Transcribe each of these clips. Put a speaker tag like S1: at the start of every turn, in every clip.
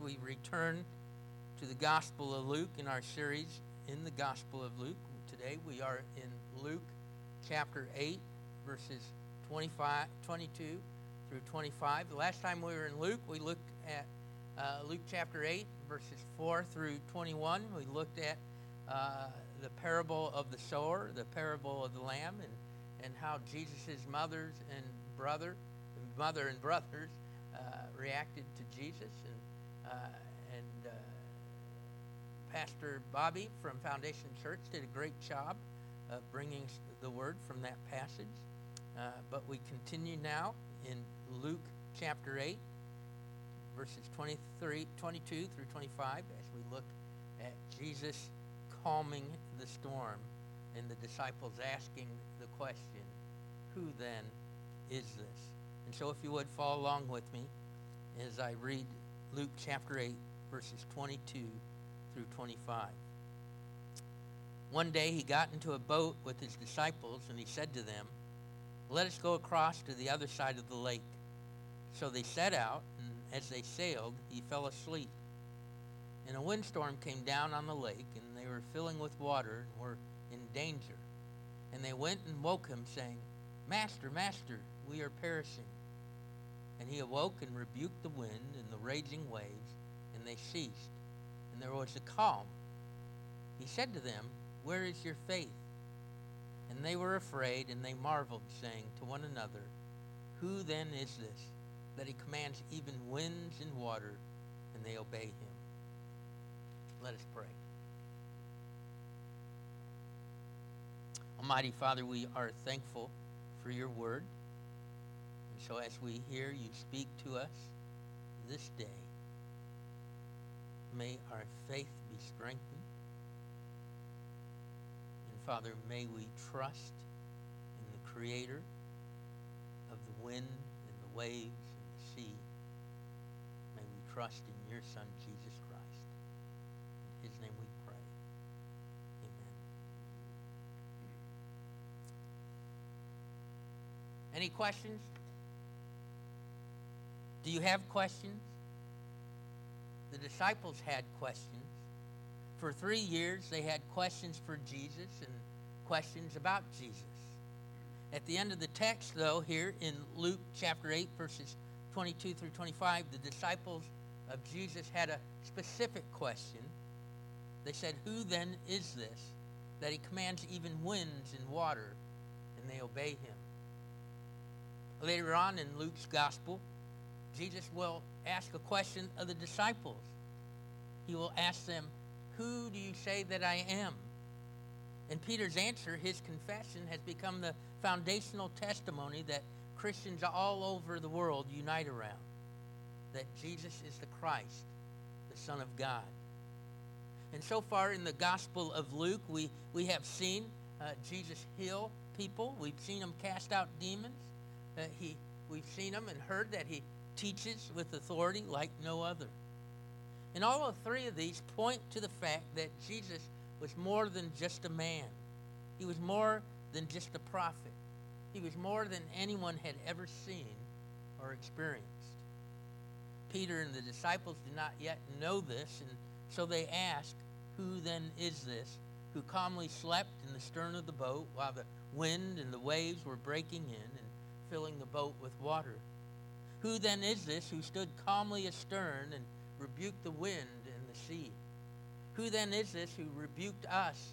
S1: we return to the Gospel of Luke in our series in the Gospel of Luke. Today we are in Luke chapter 8, verses 22 through 25. The last time we were in Luke, we looked at Luke chapter 8, verses 4 through 21. We looked at the parable of the sower, the parable of the lamb, and how Jesus' mother and brothers reacted to Jesus. And Pastor Bobby from Foundation Church did a great job of bringing the word from that passage. But we continue now in Luke chapter 8, verses 22 through 25, as we look at Jesus calming the storm and the disciples asking the question, who then is this? And so if you would follow along with me as I read Luke chapter 8, verses 22 through 25. One day he got into a boat with his disciples, and he said to them, "Let us go across to the other side of the lake." So they set out, and as they sailed, he fell asleep. And a windstorm came down on the lake, and they were filling with water and were in danger. And they went and woke him, saying, "Master, Master, we are perishing." And he awoke and rebuked the wind and the raging waves, and they ceased, and there was a calm. He said to them, "Where is your faith?" And they were afraid, and they marveled, saying to one another, "Who then is this, that he commands even winds and water, and they obey him?" Let us pray. Almighty Father, we are thankful for your word. And so as we hear you speak to us this day, may our faith be strengthened. And Father, may we trust in the Creator of the wind and the waves and the sea. May we trust in your Son, Jesus Christ. In his name we pray. Amen. Any questions? Do you have questions? The disciples had questions. For 3 years, they had questions for Jesus and questions about Jesus. At the end of the text, though, here in Luke chapter 8, verses 22 through 25, the disciples of Jesus had a specific question. They said, "Who then is this, that he commands even winds and water, and they obey him?" Later on in Luke's gospel, Jesus will ask a question of the disciples. He will ask them, "Who do you say that I am?" And Peter's answer, his confession, has become the foundational testimony that Christians all over the world unite around, that Jesus is the Christ, the Son of God. And so far in the Gospel of Luke, we have seen Jesus heal people. We've seen him cast out demons. We've seen him and heard that he teaches with authority like no other. And all of three of these point to the fact that Jesus was more than just a man. He was more than just a prophet. He was more than anyone had ever seen or experienced. Peter and the disciples did not yet know this, and so they ask, "Who then is this, who calmly slept in the stern of the boat while the wind and the waves were breaking in and filling the boat with water? Who then is this who stood calmly astern and rebuked the wind and the sea? Who then is this who rebuked us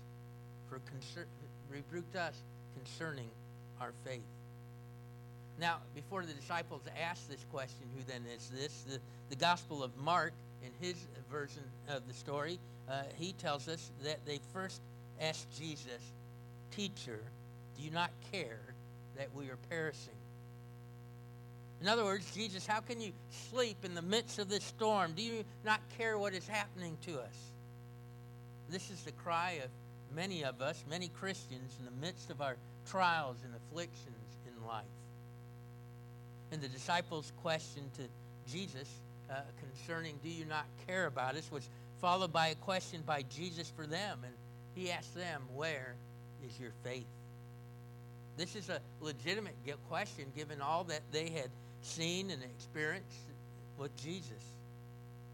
S1: concerning our faith?" Now, before the disciples asked this question, "Who then is this?" the Gospel of Mark, in his version of the story, he tells us that they first asked Jesus, "Teacher, do you not care that we are perishing?" In other words, Jesus, how can you sleep in the midst of this storm? Do you not care what is happening to us? This is the cry of many of us, many Christians, in the midst of our trials and afflictions in life. And the disciples' question to Jesus concerning, "Do you not care about us?" was followed by a question by Jesus for them. And he asked them, "Where is your faith?" This is a legitimate question given all that they had seen and experienced with Jesus.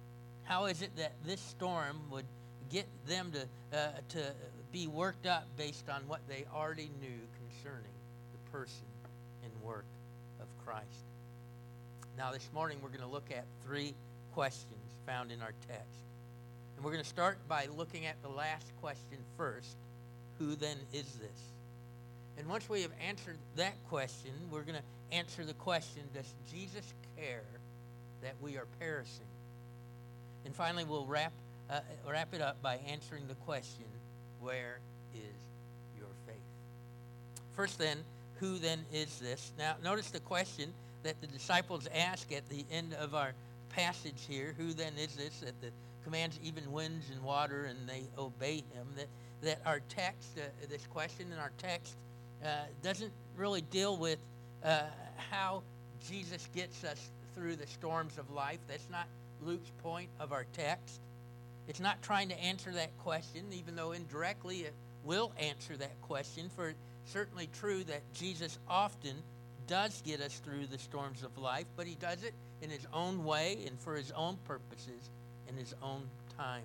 S1: How is it that this storm would get them to be worked up based on what they already knew concerning the person and work of Christ? Now this morning we're going to look at 3 questions found in our text. And we're going to start by looking at the last question first. Who then is this? And once we have answered that question, we're going to answer the question, does Jesus care that we are perishing? And finally, we'll wrap it up by answering the question, where is your faith? First then, who then is this? Now, notice the question that the disciples ask at the end of our passage here. Who then is this that commands even winds and water, and they obey him? That our text, this question in our text, doesn't really deal with how Jesus gets us through the storms of life. That's not Luke's point of our text. It's not trying to answer that question, even though indirectly it will answer that question. For it's certainly true that Jesus often does get us through the storms of life, but he does it in his own way and for his own purposes in his own time.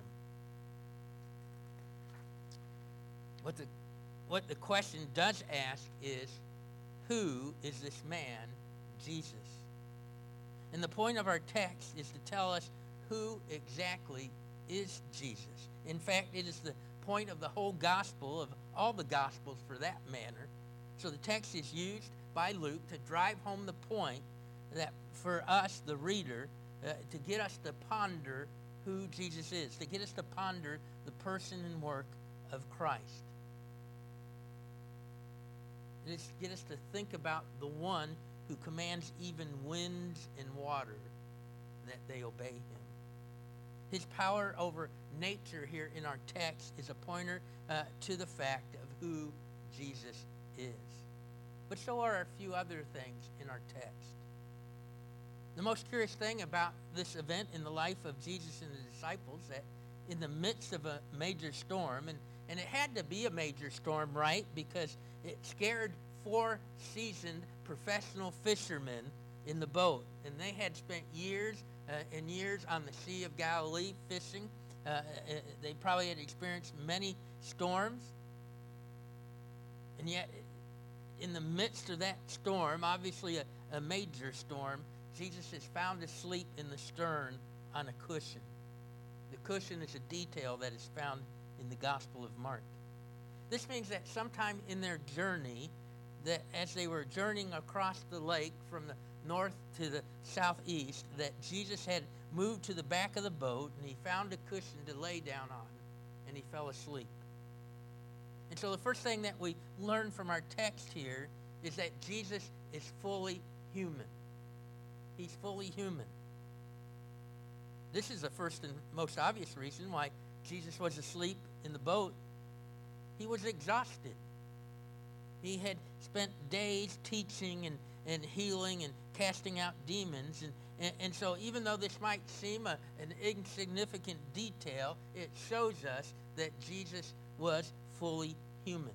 S1: What the question does ask is, who is this man, Jesus? And the point of our text is to tell us who exactly is Jesus. In fact, it is the point of the whole gospel, of all the gospels for that matter. So the text is used by Luke to drive home the point that for us, the reader, to get us to ponder who Jesus is, to get us to ponder the person and work of Christ. It is to get us to think about the one who commands even winds and water that they obey him. His power over nature here in our text is a pointer to the fact of who Jesus is. But so are a few other things in our text. The most curious thing about this event in the life of Jesus and the disciples, that in the midst of a major storm, and it had to be a major storm, right? Because it scared 4 seasoned professional fishermen in the boat. And they had spent years and years on the Sea of Galilee fishing. They probably had experienced many storms. And yet, in the midst of that storm, obviously a major storm, Jesus is found asleep in the stern on a cushion. The cushion is a detail that is found in the Gospel of Mark. This means that sometime in their journey, that as they were journeying across the lake from the north to the southeast, that Jesus had moved to the back of the boat and he found a cushion to lay down on, and he fell asleep. And so the first thing that we learn from our text here is that Jesus is fully human. He's fully human. This is the first and most obvious reason why Jesus was asleep in the boat. He was exhausted. He had spent days teaching and healing and casting out demons. And so even though this might seem an insignificant detail, it shows us that Jesus was fully human.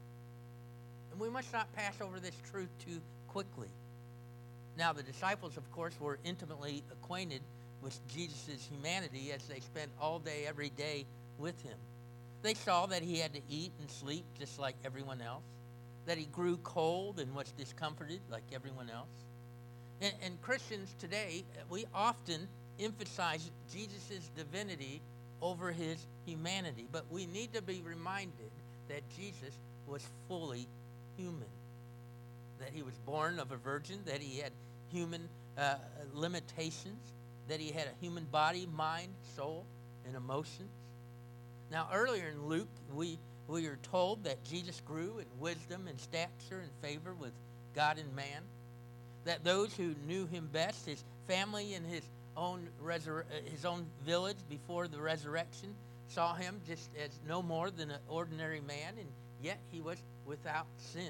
S1: And we must not pass over this truth too quickly. Now, the disciples, of course, were intimately acquainted with Jesus' humanity as they spent all day, every day with him. They saw that he had to eat and sleep just like everyone else, that he grew cold and was discomforted like everyone else. And Christians today, we often emphasize Jesus' divinity over his humanity, but we need to be reminded that Jesus was fully human, that he was born of a virgin, that he had human limitations, that he had a human body, mind, soul, and emotions. Now, earlier in Luke, we are told that Jesus grew in wisdom and stature and favor with God and man, that those who knew him best, his family and his own village before the resurrection, saw him just as no more than an ordinary man, and yet he was without sin.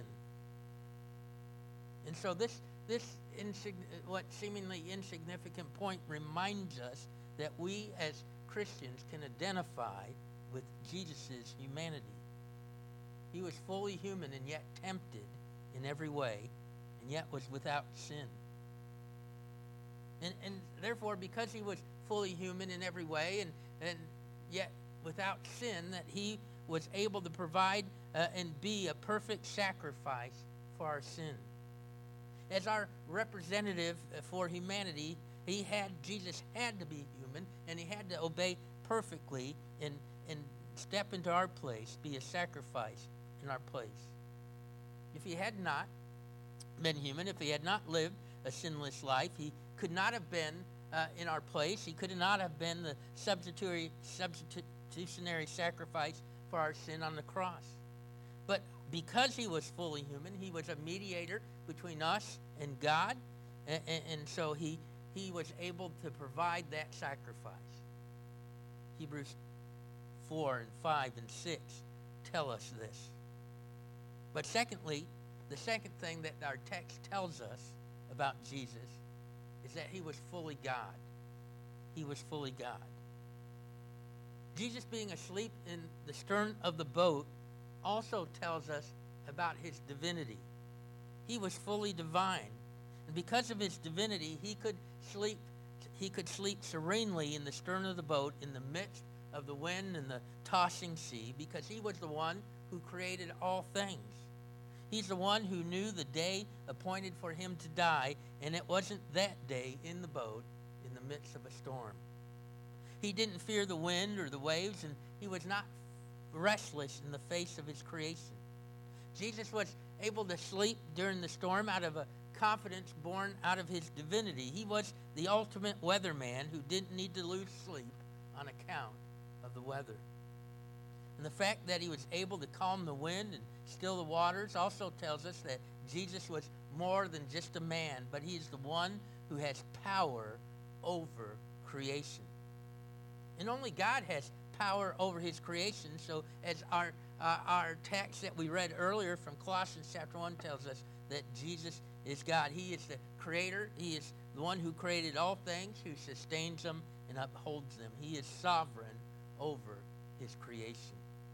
S1: And so this what seemingly insignificant point reminds us that we as Christians can identify with Jesus' humanity. He was fully human and yet tempted in every way, and yet was without sin. And therefore, because he was fully human in every way, and yet without sin, that he was able to provide and be a perfect sacrifice for our sin. As our representative for humanity, Jesus had to be human, and he had to obey perfectly and step into our place, be a sacrifice in our place. If he had not been human, if he had not lived a sinless life, he could not have been in our place. He could not have been the substitutionary sacrifice for our sin on the cross. But because he was fully human, he was a mediator between us and God, and so he was able to provide that sacrifice. Hebrews 4 and 5 and 6 tell us this. But secondly, the second thing that our text tells us about Jesus is that he was fully God. He was fully God. Jesus being asleep in the stern of the boat also tells us about his divinity. He was fully divine. And because of his divinity, he could sleep serenely in the stern of the boat in the midst of the wind and the tossing sea, because he was the one who created all things. He's the one who knew the day appointed for him to die, and it wasn't that day in the boat in the midst of a storm. He didn't fear the wind or the waves, and he was not restless in the face of his creation. Jesus was able to sleep during the storm out of a confidence born out of his divinity. He was the ultimate weatherman who didn't need to lose sleep on account of the weather. And the fact that he was able to calm the wind and still the waters also tells us that Jesus was more than just a man, but he is the one who has power over creation. And only God has power over his creation. So as our text that we read earlier from Colossians chapter 1 tells us that Jesus is God. He is the creator. He is the one who created all things, who sustains them and upholds them. He is sovereign over his creation.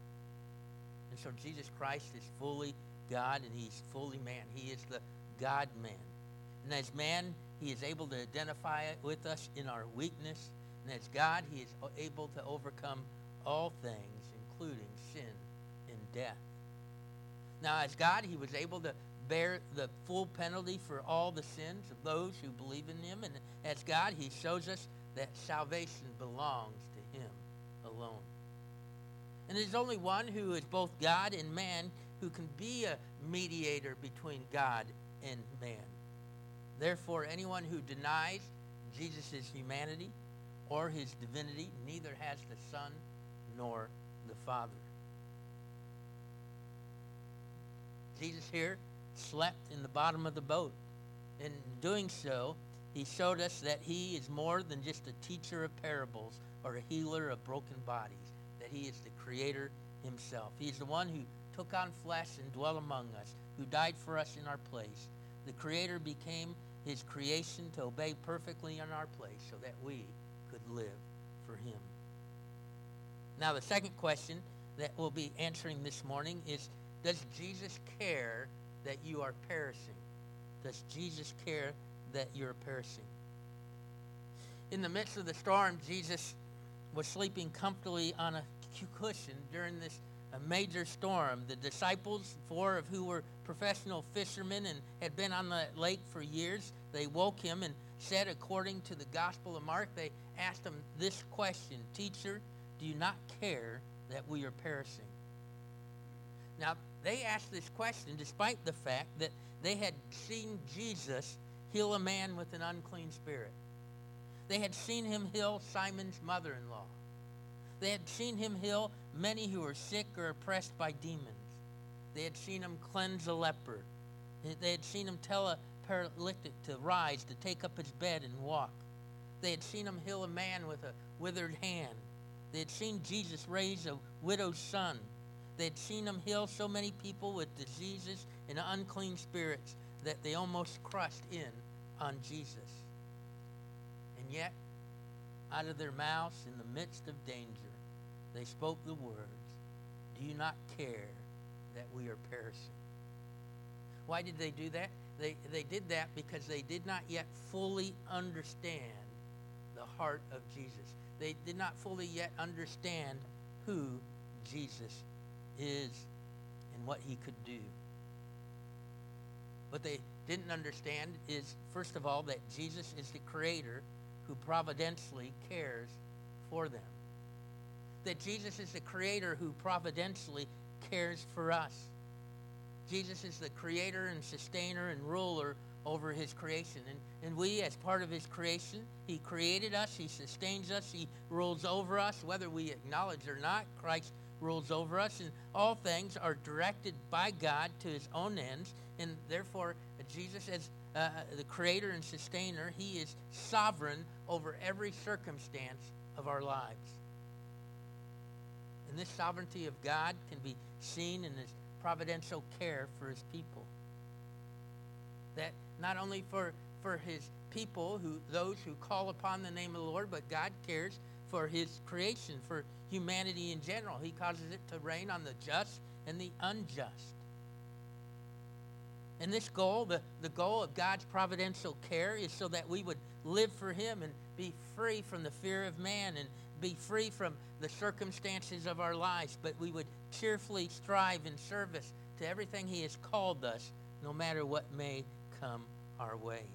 S1: And so Jesus Christ is fully God and he's fully man. He is the God-man. And as man, he is able to identify with us in our weakness. And as God, he is able to overcome all things, including sin and death. Now, as God, he was able to bear the full penalty for all the sins of those who believe in him. And as God, he shows us that salvation belongs to him alone. And there's only one who is both God and man who can be a mediator between God and man. Therefore, anyone who denies Jesus' humanity or his divinity neither has the Son nor the Father. Jesus here slept in the bottom of the boat. In doing so, he showed us that he is more than just a teacher of parables or a healer of broken bodies, that he is the creator himself. He is the one who took on flesh and dwelt among us, who died for us in our place. The creator became his creation to obey perfectly in our place so that we could live for him. Now, the second question that we'll be answering this morning is, does Jesus care that you are perishing? Does Jesus care that you're perishing? In the midst of the storm, Jesus was sleeping comfortably on a cushion during this major storm. The disciples, 4 of who were professional fishermen and had been on the lake for years, they woke him and said, according to the Gospel of Mark, they asked him this question, "Teacher, do you not care that we are perishing?" Now, they asked this question despite the fact that they had seen Jesus heal a man with an unclean spirit. They had seen him heal Simon's mother-in-law. They had seen him heal many who were sick or oppressed by demons. They had seen him cleanse a leper. They had seen him tell a paralytic to rise, to take up his bed and walk. They had seen him heal a man with a withered hand. They had seen Jesus raise a widow's son. They had seen him heal so many people with diseases and unclean spirits that they almost crushed in on Jesus. And yet, out of their mouths, in the midst of danger, they spoke the words, "Do you not care that we are perishing?" Why did they do that? They did that because they did not yet fully understand the the heart of Jesus. They did not fully yet understand who Jesus is and what he could do. What they didn't understand is, first of all, that Jesus is the creator who providentially cares for them. That Jesus is the creator who providentially cares for us. Jesus is the creator and sustainer and ruler over his creation. And we, as part of his creation, he created us, he sustains us, he rules over us. Whether we acknowledge or not, Christ rules over us. And all things are directed by God to his own ends. And therefore, Jesus, as the creator and sustainer, he is sovereign over every circumstance of our lives. And this sovereignty of God can be seen in his providential care for his people. That not only for his people, those who call upon the name of the Lord, but God cares for his creation, for humanity in general. He causes it to rain on the just and the unjust. And this goal, the goal of God's providential care, is so that we would live for him and be free from the fear of man and be free from the circumstances of our lives, but we would cheerfully strive in service to everything he has called us, no matter what may come our way.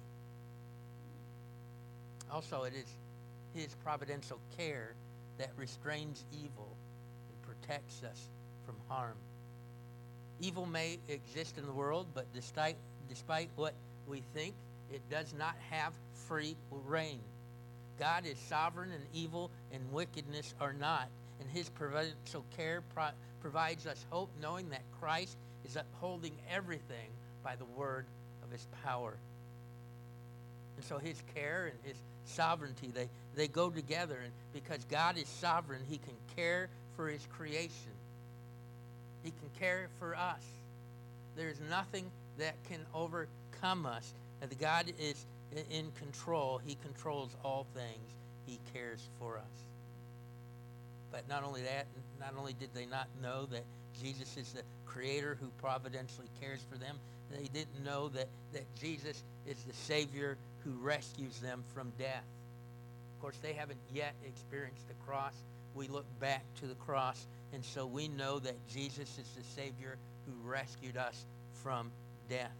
S1: Also, it is his providential care that restrains evil and protects us from harm. Evil may exist in the world, but despite what we think, it does not have free reign. God is sovereign, and evil and wickedness are not. And his providential care provides us hope, knowing that Christ is upholding everything by the word of his power. And so his care and his sovereignty, they go together. And because God is sovereign, he can care for his creation. He can care for us. There's nothing that can overcome us. And God is in control. He controls all things. He cares for us. But not only that, not only did they not know that Jesus is the creator who providentially cares for them, they didn't know that Jesus is the Savior who rescues them from death. Of course, they haven't yet experienced the cross. We look back to the cross, and so we know that Jesus is the Savior who rescued us from death.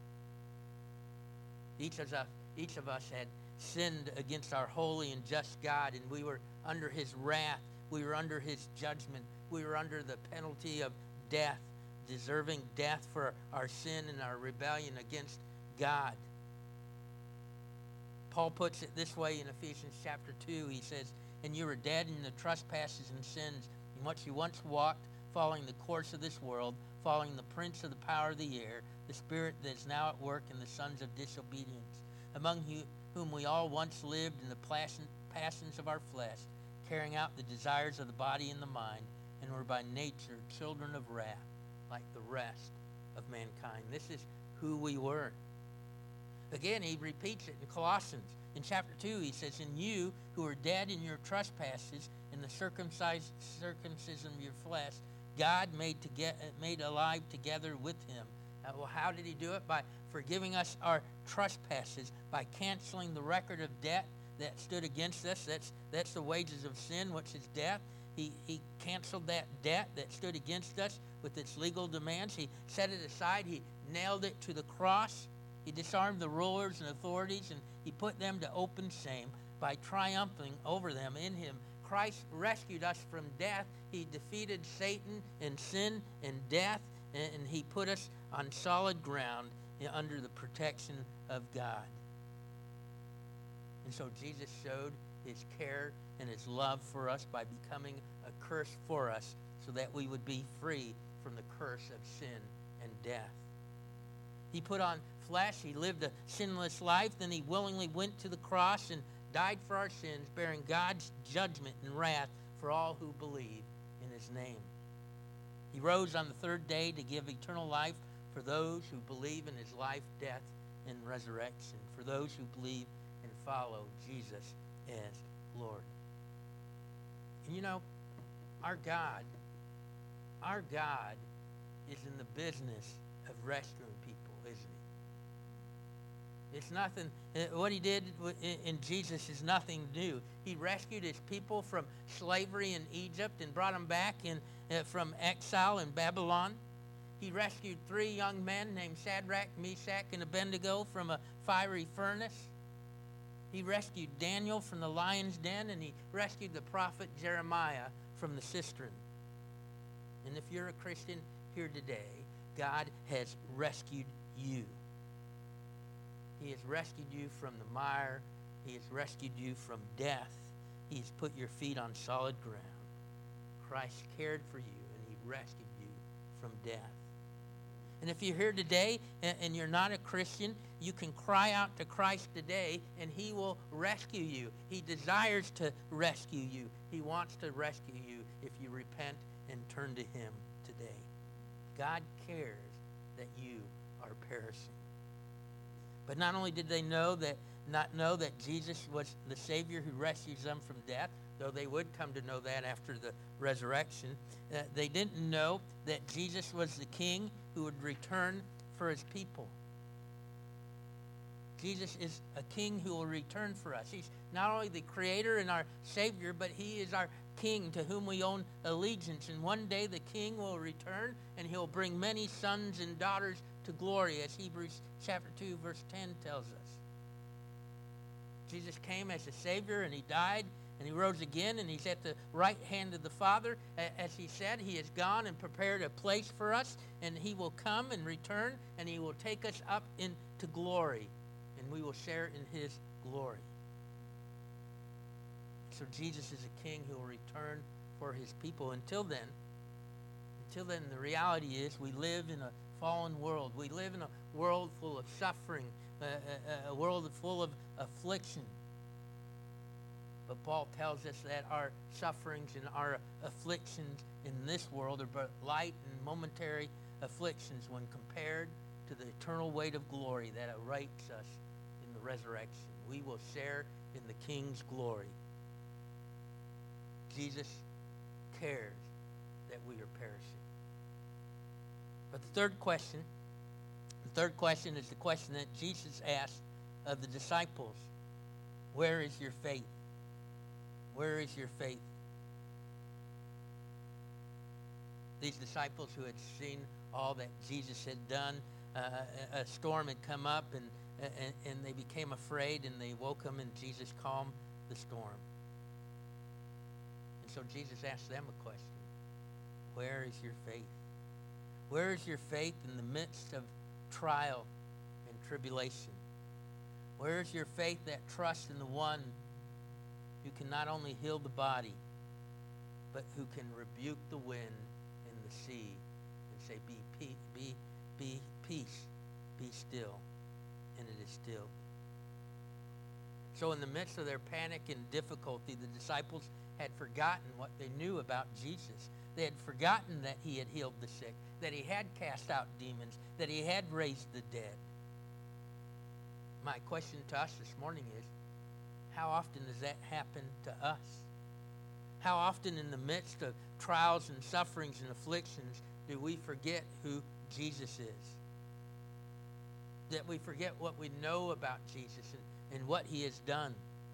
S1: Each of us had sinned against our holy and just God, and we were under his wrath. We were under his judgment. We were under the penalty of death, deserving death for our sin and our rebellion against God. Paul puts it this way in Ephesians chapter 2. He says, "And you were dead in the trespasses and sins in which you once walked, following the course of this world, following the prince of the power of the air, the spirit that is now at work in the sons of disobedience, among whom we all once lived in the passions of our flesh, carrying out the desires of the body and the mind, and were by nature children of wrath, like the rest of mankind." This is who we were. Again, he repeats it in Colossians. In chapter 2, he says, "And you who were dead in your trespasses and the circumcision of your flesh, God made alive together with him." Well, how did he do it? By forgiving us our trespasses, by canceling the record of debt that stood against us. That's the wages of sin, which is death. He canceled that debt that stood against us with its legal demands. He set it aside. He nailed it to the cross. He disarmed the rulers and authorities, and he put them to open shame by triumphing over them in him. Christ rescued us from death. He defeated Satan and sin and death, and he put us on solid ground under the protection of God. And so Jesus showed his care and his love for us by becoming a curse for us so that we would be free from the curse of sin and death. He put on flesh. He lived a sinless life. Then he willingly went to the cross and died for our sins, bearing God's judgment and wrath for all who believe in his name. He rose on the third day to give eternal life for those who believe in his life, death, and resurrection, for those who believe and follow Jesus as Lord. And you know, our God is in the business of rescuing people, isn't It's nothing. What he did in Jesus is nothing new. He rescued his people from slavery in Egypt and brought them back from exile in Babylon. He rescued 3 young men named Shadrach, Meshach, and Abednego from a fiery furnace. He rescued Daniel from the lion's den, and he rescued the prophet Jeremiah from the cistern. And if you're a Christian here today, God has rescued you. He has rescued you from the mire. He has rescued you from death. He has put your feet on solid ground. Christ cared for you, and he rescued you from death. And if you're here today and you're not a Christian, you can cry out to Christ today, and he will rescue you. He desires to rescue you. He wants to rescue you if you repent and turn to him today. God cares that you are perishing. But not only did they not know that Jesus was the Savior who rescues them from death, though they would come to know that after the resurrection, they didn't know that Jesus was the King who would return for his people. Jesus is a King who will return for us. He's not only the Creator and our Savior, but he is our King to whom we own allegiance. And one day the King will return, and he'll bring many sons and daughters to glory, as Hebrews chapter 2, verse 10 tells us. Jesus came as a Savior, and he died, and he rose again, and he's at the right hand of the Father. As he said, he has gone and prepared a place for us, and he will come and return, and he will take us up into glory, and we will share in his glory. So Jesus is a King who will return for his people. Until then, the reality is we live in a fallen world. We live in a world full of suffering, a world full of affliction. But Paul tells us that our sufferings and our afflictions in this world are but light and momentary afflictions when compared to the eternal weight of glory that awaits us in the resurrection. We will share in the King's glory. Jesus cares that we are perishing. But the third question is the question that Jesus asked of the disciples. Where is your faith? Where is your faith? These disciples who had seen all that Jesus had done, a storm had come up, and they became afraid, and they woke him, and Jesus calmed the storm. And so Jesus asked them a question. Where is your faith? Where is your faith in the midst of trial and tribulation? Where is your faith that trusts in the one who can not only heal the body, but who can rebuke the wind and the sea and say, be peace, be still, and it is still. So in the midst of their panic and difficulty, the disciples had forgotten what they knew about Jesus. They had forgotten that he had healed the sick, that he had cast out demons, that he had raised the dead. My question to us this morning is, how often does that happen to us? How often in the midst of trials and sufferings and afflictions do we forget who Jesus is? That we forget what we know about Jesus and what he has done.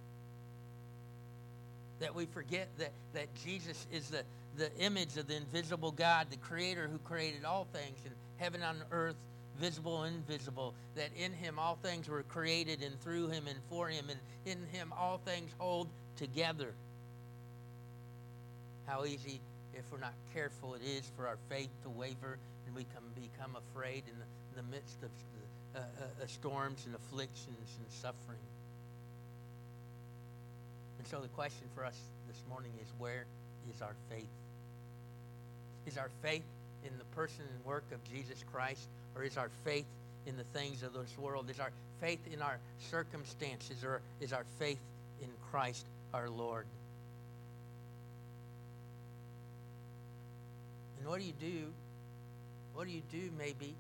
S1: That we forget that Jesus is the image of the invisible God, the Creator who created all things in heaven and earth, visible and invisible, that in him all things were created, and through him and for him, and in him all things hold together. How easy, if we're not careful, it is for our faith to waver, and we can become afraid in the midst of storms and afflictions and suffering. And so the question for us this morning is, where is our faith? Is our faith in the person and work of Jesus Christ, or is our faith in the things of this world? Is our faith in our circumstances, or is our faith in Christ our Lord? And what do you do? What do you do maybe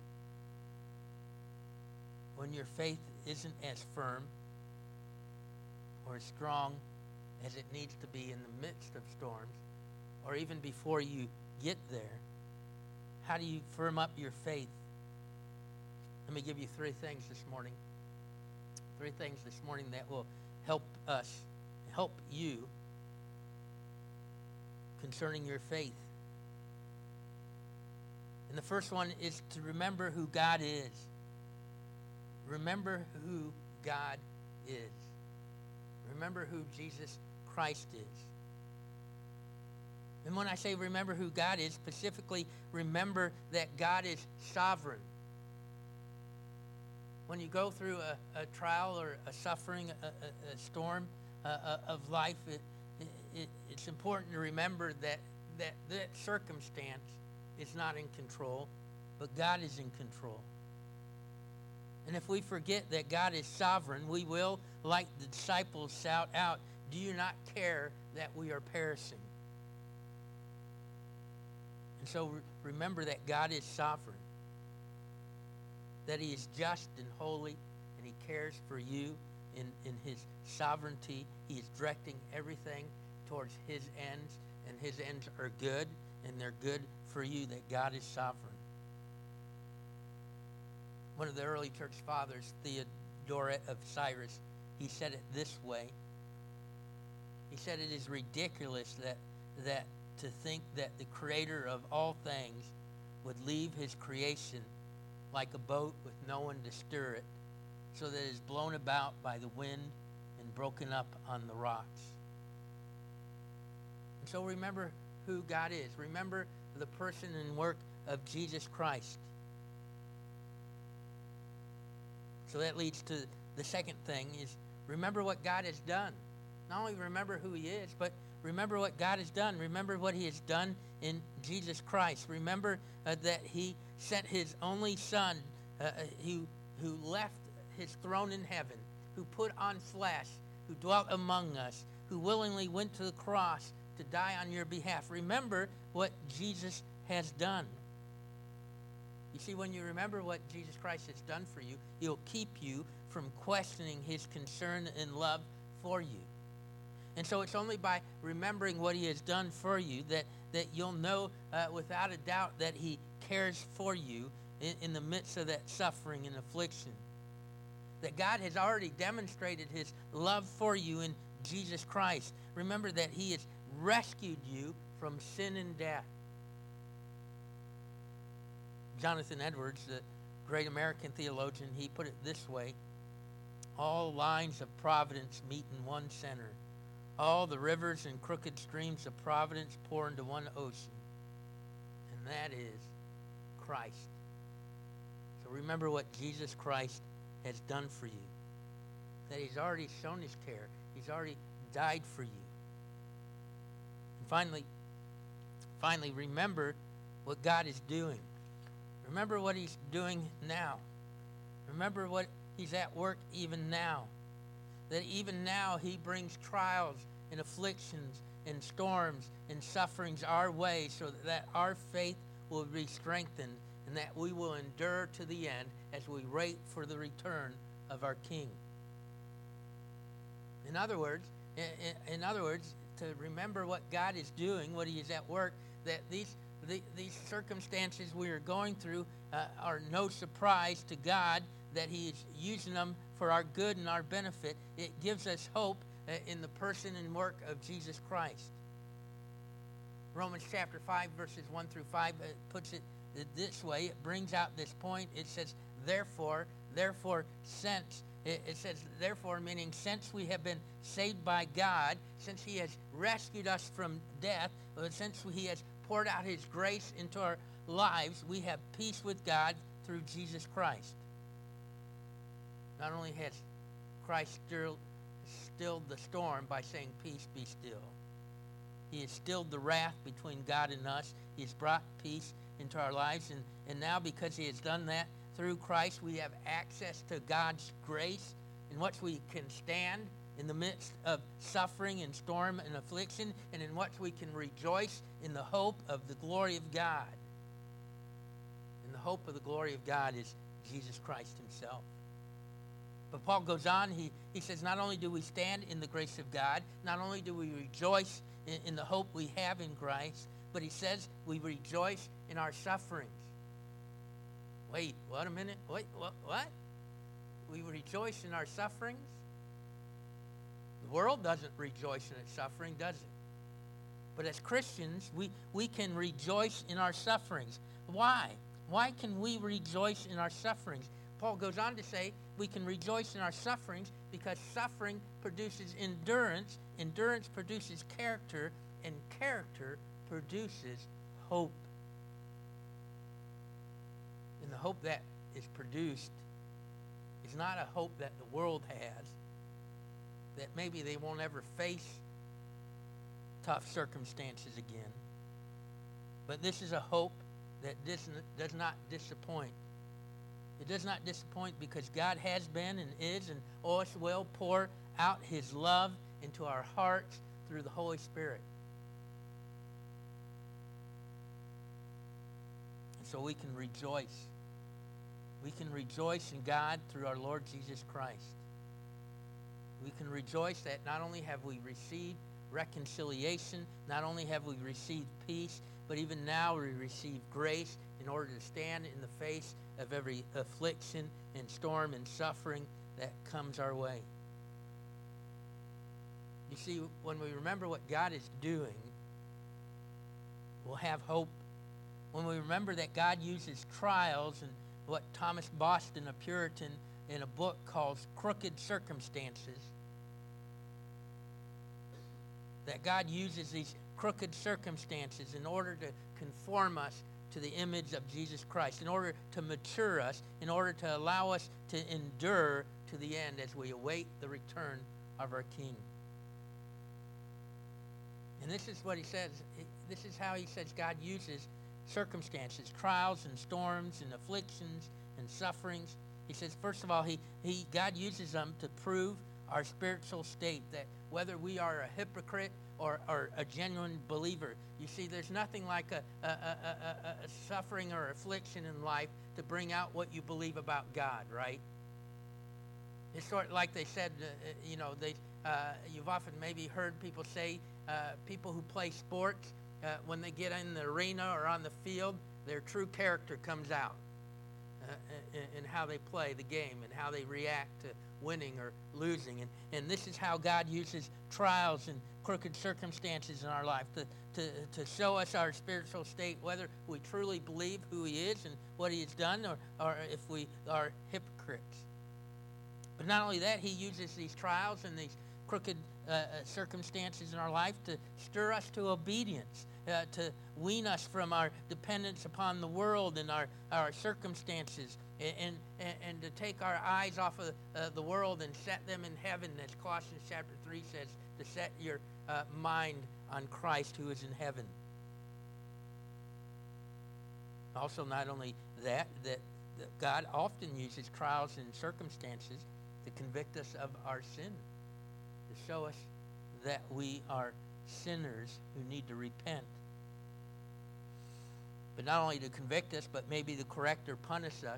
S1: when your faith isn't as firm or as strong as it needs to be in the midst of storms, or even before you get there? How do you firm up your faith? Let me give you 3 things this morning. 3 things this morning that will help you concerning your faith. And the first one is to remember who God is. Remember who God is. Remember who Jesus Christ is. And when I say remember who God is, specifically remember that God is sovereign. When you go through a trial or a suffering, a storm of life, it's important to remember that circumstance is not in control, but God is in control. And if we forget that God is sovereign, we will, like the disciples, shout out, "Do you not care that we are perishing?" And so remember that God is sovereign, that he is just and holy, and he cares for you in his sovereignty. He is directing everything towards his ends, and his ends are good, and they're good for you, that God is sovereign. One of the early church fathers, Theodoret of Cyrus, he said it this way. He said, "It is ridiculous that to think that the creator of all things would leave his creation like a boat with no one to steer it, so that it is blown about by the wind and broken up on the rocks." And so remember who God is. Remember the person and work of Jesus Christ. So that leads to the second thing, is remember what God has done. Not only remember who he is, but remember what God has done. Remember what he has done in Jesus Christ. Remember that he sent his only son, who left his throne in heaven, who put on flesh, who dwelt among us, who willingly went to the cross to die on your behalf. Remember what Jesus has done. You see, when you remember what Jesus Christ has done for you, he'll keep you from questioning his concern and love for you. And so it's only by remembering what he has done for you that you'll know without a doubt that he cares for you in the midst of that suffering and affliction. That God has already demonstrated his love for you in Jesus Christ. Remember that he has rescued you from sin and death. Jonathan Edwards, the great American theologian, he put it this way: "All lines of providence meet in one center. All the rivers and crooked streams of providence pour into one ocean, and that is Christ." So remember what Jesus Christ has done for you. That he's already shown his care. He's already died for you. And finally, remember what God is doing. Remember what he's doing now. Remember what he's at work even now. That even now he brings trials and afflictions and storms and sufferings our way, so that our faith will be strengthened and that we will endure to the end as we wait for the return of our King. In other words, to remember what God is doing, what he is at work, that these circumstances we are going through are no surprise to God, that he is using them for our good and our benefit. It gives us hope in the person and work of Jesus Christ. Romans chapter 5, verses 1 through 5 puts it this way. It brings out this point. It says, therefore, since. It says, therefore, meaning since we have been saved by God, since he has rescued us from death, since he has poured out his grace into our lives, we have peace with God through Jesus Christ. Not only has Christ stilled the storm by saying, "Peace, be still," he has stilled the wrath between God and us. He has brought peace into our lives. And now, because he has done that, through Christ, we have access to God's grace in which we can stand in the midst of suffering and storm and affliction, and in which we can rejoice in the hope of the glory of God. And the hope of the glory of God is Jesus Christ himself. But Paul goes on, he says, not only do we stand in the grace of God, not only do we rejoice in the hope we have in Christ, but he says we rejoice in our sufferings. Wait, what a minute? Wait, what? we rejoice in our sufferings. The world doesn't rejoice in its suffering, does it? But as Christians, we can rejoice in our sufferings. Why? Why can we rejoice in our sufferings? Paul goes on to say we can rejoice in our sufferings because suffering produces endurance, endurance produces character, and character produces hope. And the hope that is produced is not a hope that the world has, that maybe they won't ever face tough circumstances again. But this is a hope that does not disappoint. It does not disappoint because God has been and is and always will pour out his love into our hearts through the Holy Spirit. And so we can rejoice. We can rejoice in God through our Lord Jesus Christ. We can rejoice that not only have we received reconciliation, not only have we received peace, but even now we receive grace in order to stand in the face of every affliction and storm and suffering that comes our way. You see, when we remember what God is doing, we'll have hope. When we remember that God uses trials and what Thomas Boston, a Puritan, in a book calls crooked circumstances, that God uses these crooked circumstances in order to conform us to the image of Jesus Christ, in order to mature us, in order to allow us to endure to the end as we await the return of our King. And this is what he says. This is how he says God uses circumstances, trials and storms and afflictions and sufferings. He says, first of all, God uses them to prove our spiritual state, that whether we are a hypocrite or a genuine believer. You see, there's nothing like a suffering or affliction in life to bring out what you believe about God, right? It's sort of like they said, you've often maybe heard people say, people who play sports, when they get in the arena or on the field, their true character comes out in how they play the game and how they react to winning or losing. And this is how God uses trials and crooked circumstances in our life to show us our spiritual state, whether we truly believe who he is and what he has done, or if we are hypocrites. But not only that, he uses these trials and these crooked circumstances in our life to stir us to obedience, to wean us from our dependence upon the world and our circumstances, and to take our eyes off of the world and set them in heaven, as Colossians chapter 3 says, to set your mind on Christ who is in heaven. Also, not only that God often uses trials and circumstances to convict us of our sin, to show us that we are sinners who need to repent. But not only to convict us, but maybe to correct or punish us,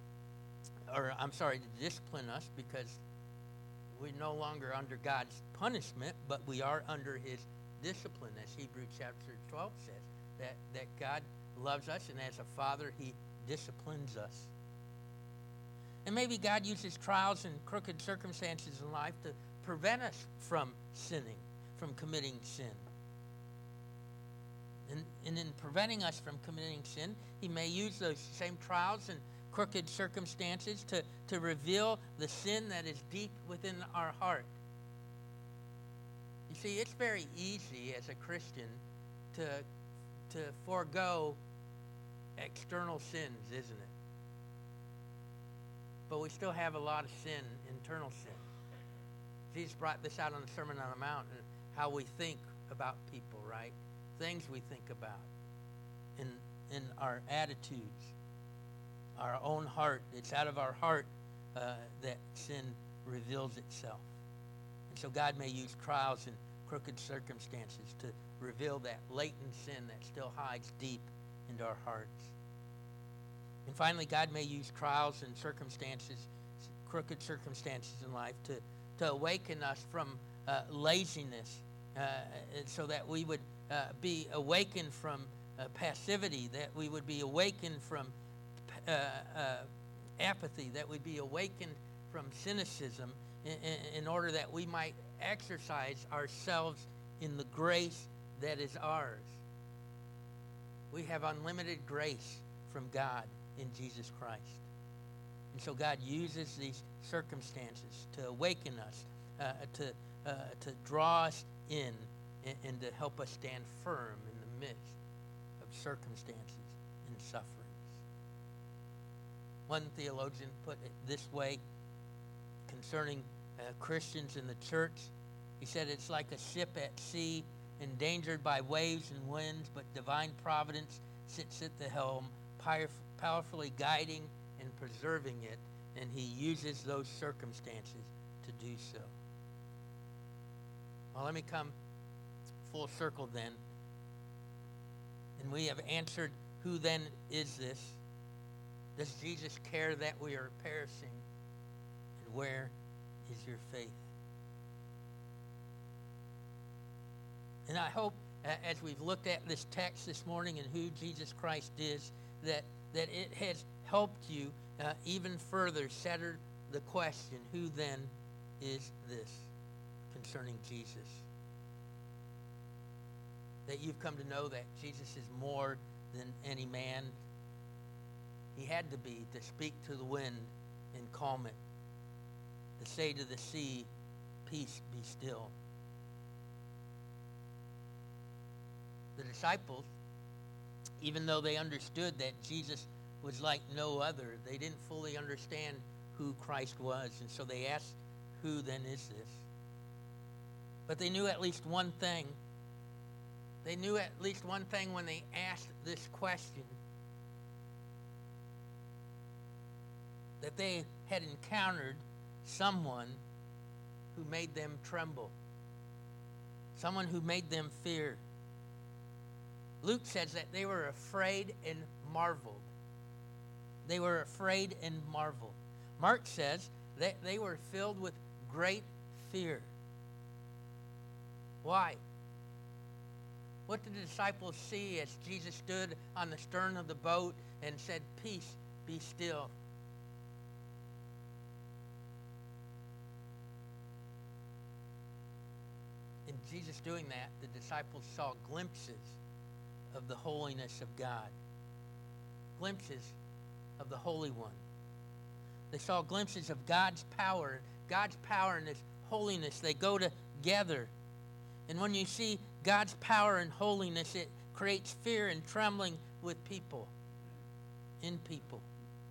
S1: to discipline us, because we're no longer under God's punishment, but we are under his discipline, as Hebrews chapter 12 says, that God loves us, and as a father, he disciplines us. And maybe God uses trials and crooked circumstances in life to prevent us from sinning, from committing sin. And in preventing us from committing sin, he may use those same trials and crooked circumstances to reveal the sin that is deep within our heart. You see, it's very easy as a Christian to forego external sins, isn't it? But we still have a lot of sin, internal sin. Jesus brought this out on the Sermon on the Mount, and how we think about people, right? Things we think about in our attitudes, our own heart. It's out of our heart that sin reveals itself. And so God may use trials and crooked circumstances to reveal that latent sin that still hides deep into our hearts. And finally, God may use trials and circumstances, crooked circumstances in life to awaken us from laziness, so that we would be awakened from passivity, that we would be awakened from apathy, that we'd be awakened from cynicism in order that we might exercise ourselves in the grace that is ours. We have unlimited grace from God in Jesus Christ. And so God uses these circumstances to awaken us, to draw us in, and to help us stand firm in the midst of circumstances and sufferings. One theologian put it this way concerning Christians in the church. He said it's like a ship at sea, endangered by waves and winds, but divine providence sits at the helm, powerfully guiding and preserving it, and he uses those circumstances to do so. Well, let me come full circle then. And we have answered, who then is this? Does Jesus care that we are perishing? And where is your faith? And I hope, as we've looked at this text this morning and who Jesus Christ is, that it has helped you even further settle the question, who then is this concerning Jesus? That you've come to know that Jesus is more than any man. He had to be to speak to the wind and calm it, to say to the sea, peace, be still. The disciples, even though they understood that Jesus was like no other, they didn't fully understand who Christ was, and so they asked, who then is this? But they knew at least one thing. They knew at least one thing when they asked this question, that they had encountered someone who made them tremble, someone who made them fear. Luke says that they were afraid and marveled. They were afraid and marveled. Mark says that they were filled with great fear. Why? What did the disciples see as Jesus stood on the stern of the boat and said, peace, be still? In Jesus doing that, the disciples saw glimpses of the holiness of God. Glimpses of the Holy One. They saw glimpses of God's power. God's power and His holiness, they go together. And when you see God's power and holiness, it creates fear and trembling with people, in people.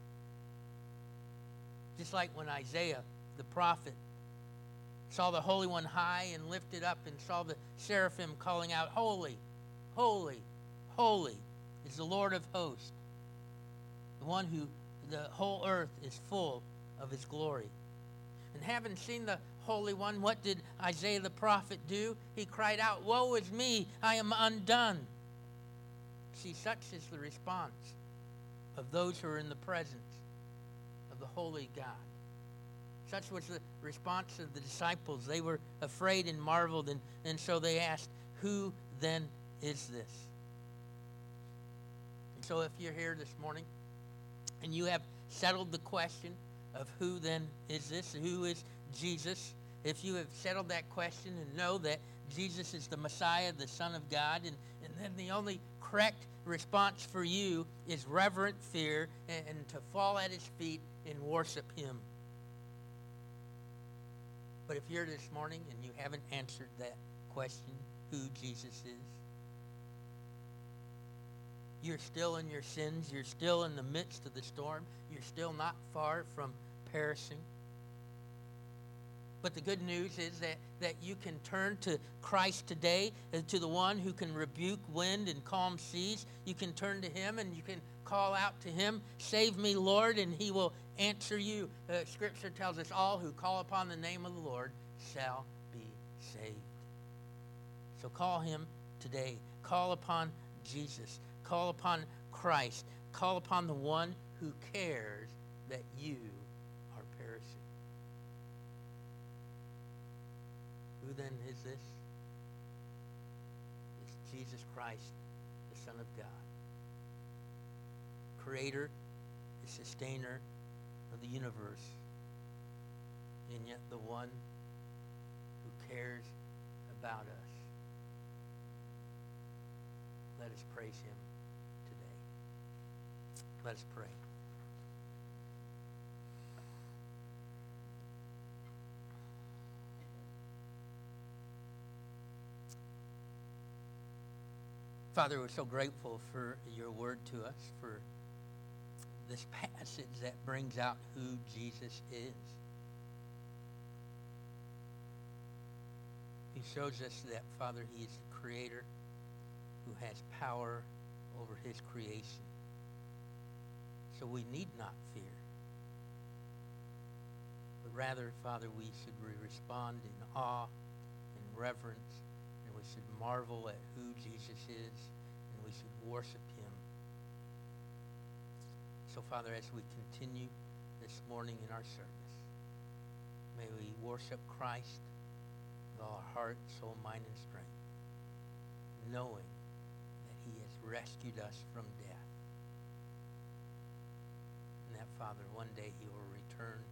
S1: Just like when Isaiah, the prophet, saw the Holy One high and lifted up and saw the seraphim calling out, holy, holy, holy is the Lord of hosts, the one who the whole earth is full of His glory. And having seen the Holy One, what did Isaiah the prophet do? He cried out, woe is me, I am undone. See, such is the response of those who are in the presence of the holy God. Such was the response of the disciples. They were afraid and marveled, and so they asked, who then is this? And so if you're here this morning and you have settled the question of who then is this, who is Jesus, if you have settled that question and know that Jesus is the Messiah, the Son of God, and then the only correct response for you is reverent fear and to fall at His feet and worship Him. But if you're this morning and you haven't answered that question, who Jesus is, you're still in your sins, you're still in the midst of the storm, you're still not far from perishing. But the good news is that you can turn to Christ today, to the one who can rebuke wind and calm seas. You can turn to Him and you can call out to Him, save me, Lord, and He will answer you. Scripture tells us all who call upon the name of the Lord shall be saved. So call Him today. Call upon Jesus. Call upon Christ. Call upon the one who cares that you are perishing. Who then is this? It's Jesus Christ, the Son of God. Creator, the sustainer of the universe. and yet the one who cares about us. Let us praise him today. Let us pray. Father, we're so grateful for your word to us, for this passage that brings out who Jesus is. He shows us that, Father, he is the creator who has power over his creation. So we need not fear. But rather, Father, we should respond in awe and reverence, and we should marvel at who Jesus is, and we should worship him. So, Father, as we continue this morning in our service, may we worship Christ with all our heart, soul, mind, and strength, knowing that he has rescued us from death. And that, Father, one day he will return